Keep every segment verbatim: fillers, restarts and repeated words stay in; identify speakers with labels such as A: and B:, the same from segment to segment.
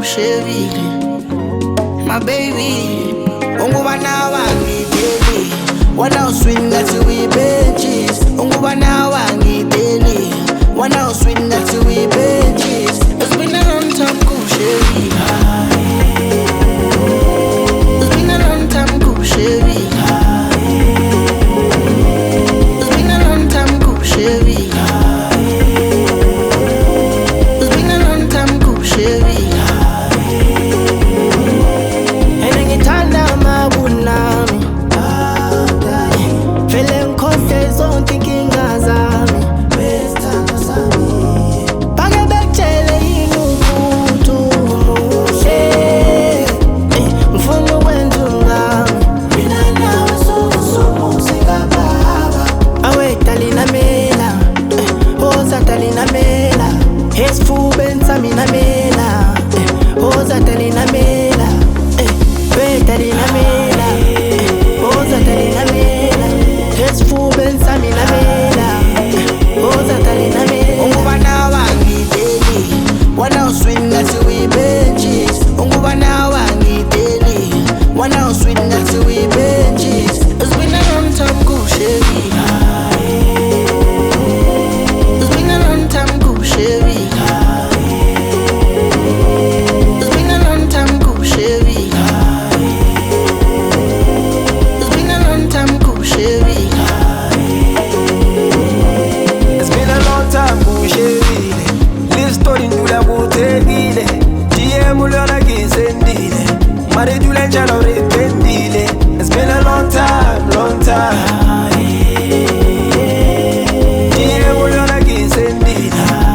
A: kushevile my baby unguba nawangideli wana uswinga tiwi benches unguba nawangideli wana uswinga tiwi benches it's been a long time kushevile it's been a long time kushevile it's been a long time kushevile it's been a long time kushevile
B: It's been a long time, long time. Yeah, we're gonna get sending.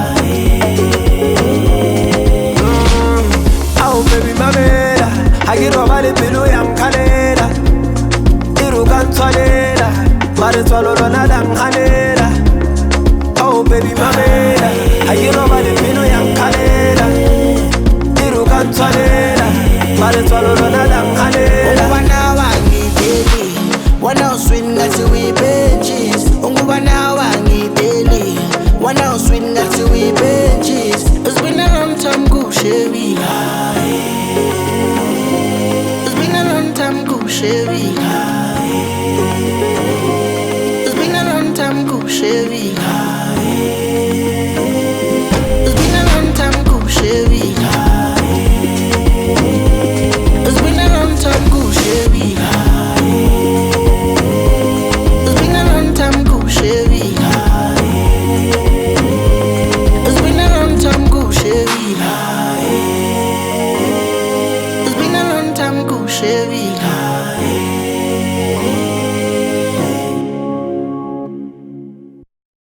B: Oh, baby, my beda. I get over the pillow, I'm canela. Iru can toileta. Mare swallow another canela. Oh, baby, my beda. I get over the pillow, I'm canela. Iru can toileta. Mare swallow another canela.
A: Wana uswinga tiwi benches unguba nawangideli wana uswinga tiwi benches it's been a long time kushevile it's been a long time kushevile it's been a long time kushevile